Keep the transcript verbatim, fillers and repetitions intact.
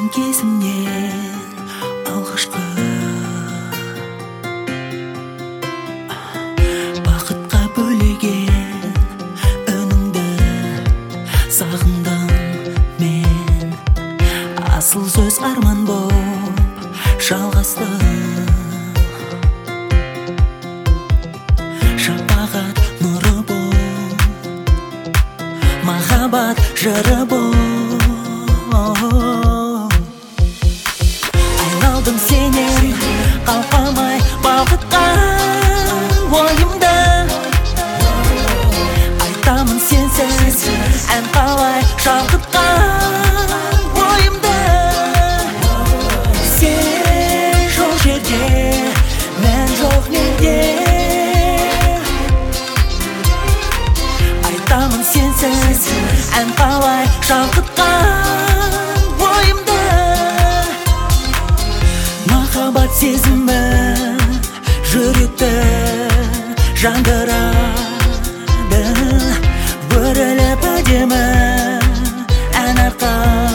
кезімнен алғашқы бақытқа бөлеген үніңді сағындым мен. Асыл сөз арман боп жалғасты, шапағат нұры боп, махаббат жыры боп. Айналдым сенен қалқамай балқытқан ойымды, айтамын сенсіз ән қалай шалқытқан ойымды. Сен жоқ жерде, мен жоқ неде, айтамын сенсіз ән қалай шалқытқан ойымды. Махаббат сезімі жүректі жандырады, өріліп әдемі ән арқау.